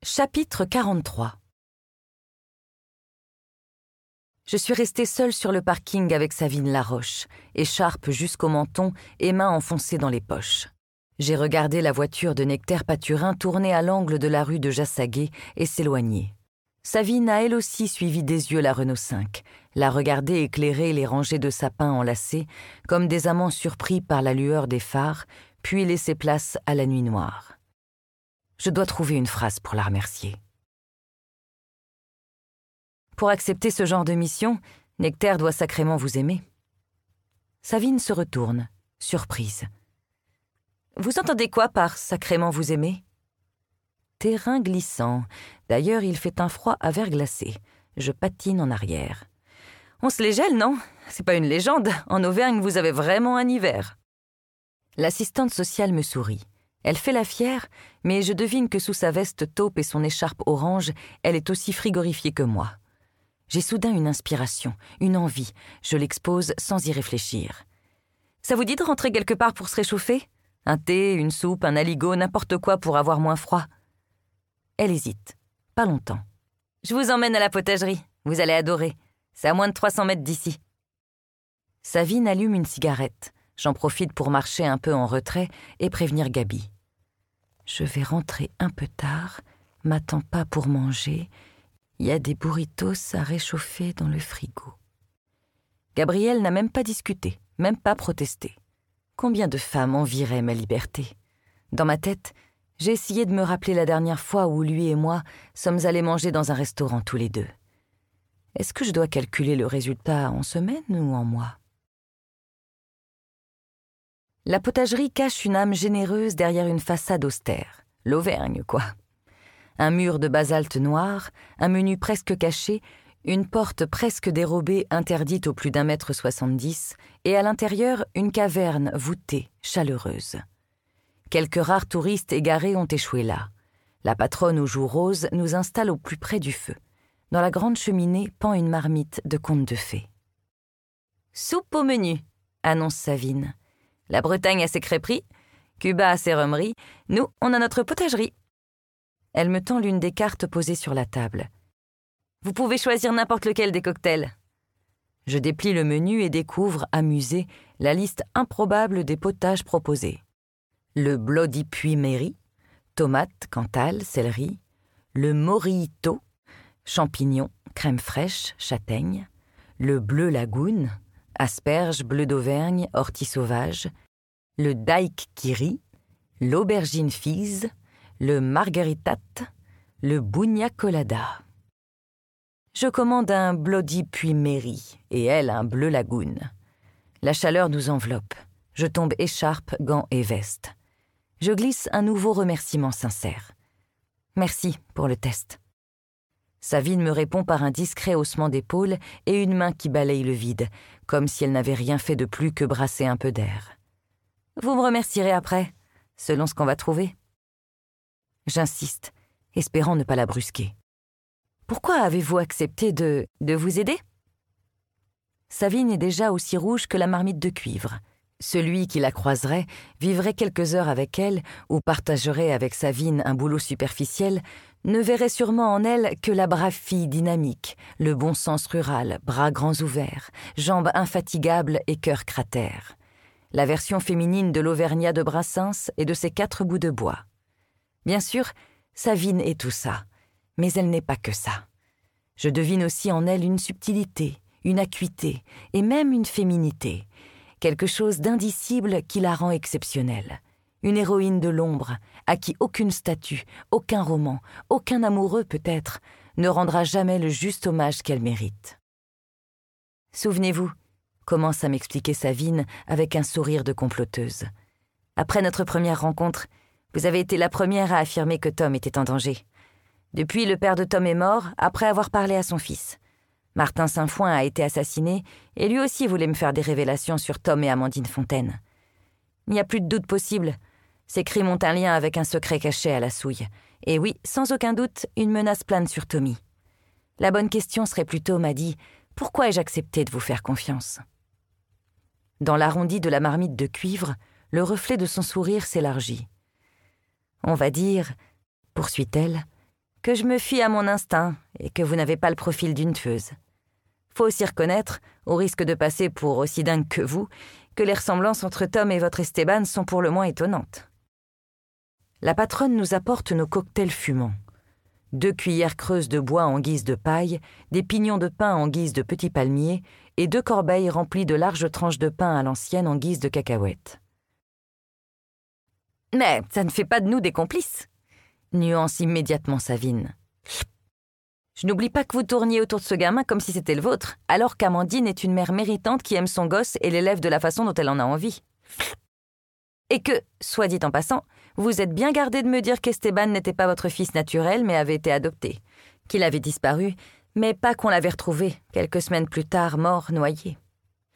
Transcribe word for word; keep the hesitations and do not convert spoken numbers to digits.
Chapitre quarante-trois. Je suis restée seule sur le parking avec Savine Laroche, écharpe jusqu'au menton et mains enfoncées dans les poches. J'ai regardé la voiture de Nectaire Paturin tourner à l'angle de la rue de Jassaguet et s'éloigner. Savine a elle aussi suivi des yeux la Renault cinq, l'a regardé éclairer les rangées de sapins enlacés comme des amants surpris par la lueur des phares, puis laisser place à la nuit noire. Je dois trouver une phrase pour la remercier. Pour accepter ce genre de mission, Nectaire doit sacrément vous aimer. Savine se retourne, surprise. Vous entendez quoi par sacrément vous aimer ? Terrain glissant. D'ailleurs, il fait un froid à verglacer. Je patine en arrière. On se les gèle, non ? C'est pas une légende. En Auvergne, vous avez vraiment un hiver. L'assistante sociale me sourit. Elle fait la fière, mais je devine que sous sa veste taupe et son écharpe orange, elle est aussi frigorifiée que moi. J'ai soudain une inspiration, une envie. Je l'expose sans y réfléchir. Ça vous dit de rentrer quelque part pour se réchauffer ? Un thé, une soupe, un aligot, n'importe quoi pour avoir moins froid. Elle hésite. Pas longtemps. Je vous emmène à la potagerie. Vous allez adorer. C'est à moins de trois cents mètres d'ici. Savine allume une cigarette. J'en profite pour marcher un peu en retrait et prévenir Gabi. Je vais rentrer un peu tard, m'attends pas pour manger. Il y a des burritos à réchauffer dans le frigo. Gabrielle n'a même pas discuté, même pas protesté. Combien de femmes envieraient ma liberté ? Dans ma tête, j'ai essayé de me rappeler la dernière fois où lui et moi sommes allés manger dans un restaurant tous les deux. Est-ce que je dois calculer le résultat en semaine ou en mois ? La potagerie cache une âme généreuse derrière une façade austère. L'Auvergne, quoi. Un mur de basalte noir, un menu presque caché, une porte presque dérobée interdite au plus d'un mètre soixante-dix, et à l'intérieur, une caverne voûtée, chaleureuse. Quelques rares touristes égarés ont échoué là. La patronne aux joues roses nous installe au plus près du feu. Dans la grande cheminée pend une marmite de conte de fées. « Soupe au menu », annonce Savine. La Bretagne a ses crêperies, Cuba a ses rhumeries, nous, on a notre potagerie. Elle me tend l'une des cartes posées sur la table. Vous pouvez choisir n'importe lequel des cocktails. Je déplie le menu et découvre, amusé, la liste improbable des potages proposés. Le Bloody Puy Mary, tomates, cantal, céleri, le Morito, champignons, crème fraîche, châtaigne, le Bleu Lagoon, asperges, bleu d'Auvergne, ortie sauvage, le Daiquiri, l'aubergine fise, le margaritat, le bugna colada. Je commande un Bloody Puy Mary et elle un Bleu Lagoon. La chaleur nous enveloppe. Je tombe écharpe, gants et veste. Je glisse un nouveau remerciement sincère. Merci pour le test. Savine me répond par un discret haussement d'épaule et une main qui balaye le vide, comme si elle n'avait rien fait de plus que brasser un peu d'air. Vous me remercierez après, selon ce qu'on va trouver. J'insiste, espérant ne pas la brusquer. Pourquoi avez-vous accepté de, de vous aider ? Savine est déjà aussi rouge que la marmite de cuivre. Celui qui la croiserait vivrait quelques heures avec elle ou partagerait avec Savine un boulot superficiel ne verrait sûrement en elle que la brave fille dynamique, le bon sens rural, bras grands ouverts, jambes infatigables et cœur cratère. La version féminine de l'Auvergnat de Brassens et de ses quatre bouts de bois. Bien sûr, Savine est tout ça, mais elle n'est pas que ça. Je devine aussi en elle une subtilité, une acuité et même une féminité. Quelque chose d'indicible qui la rend exceptionnelle. Une héroïne de l'ombre, à qui aucune statue, aucun roman, aucun amoureux peut-être, ne rendra jamais le juste hommage qu'elle mérite. Souvenez-vous, commence à m'expliquer Savine avec un sourire de comploteuse. Après notre première rencontre, vous avez été la première à affirmer que Tom était en danger. Depuis, le père de Tom est mort, après avoir parlé à son fils. Martin Saint-Foin a été assassiné et lui aussi voulait me faire des révélations sur Tom et Amandine Fontaine. Il n'y a plus de doute possible. Ces crimes ont un lien avec un secret caché à la souille. Et oui, sans aucun doute, une menace plane sur Tommy. La bonne question serait plutôt, m'a dit, pourquoi ai-je accepté de vous faire confiance ? Dans l'arrondi de la marmite de cuivre, le reflet de son sourire s'élargit. On va dire, poursuit-elle, que je me fie à mon instinct et que vous n'avez pas le profil d'une tueuse. Faut aussi reconnaître, au risque de passer pour aussi dingue que vous, que les ressemblances entre Tom et votre Esteban sont pour le moins étonnantes. La patronne nous apporte nos cocktails fumants. Deux cuillères creuses de bois en guise de paille, des pignons de pin en guise de petits palmiers et deux corbeilles remplies de larges tranches de pain à l'ancienne en guise de cacahuètes. « Mais ça ne fait pas de nous des complices !» nuance immédiatement Savine. « Je n'oublie pas que vous tourniez autour de ce gamin comme si c'était le vôtre, alors qu'Amandine est une mère méritante qui aime son gosse et l'élève de la façon dont elle en a envie. Et que, soit dit en passant, vous êtes bien gardé de me dire qu'Esteban n'était pas votre fils naturel mais avait été adopté, qu'il avait disparu, mais pas qu'on l'avait retrouvé, quelques semaines plus tard, mort, noyé. »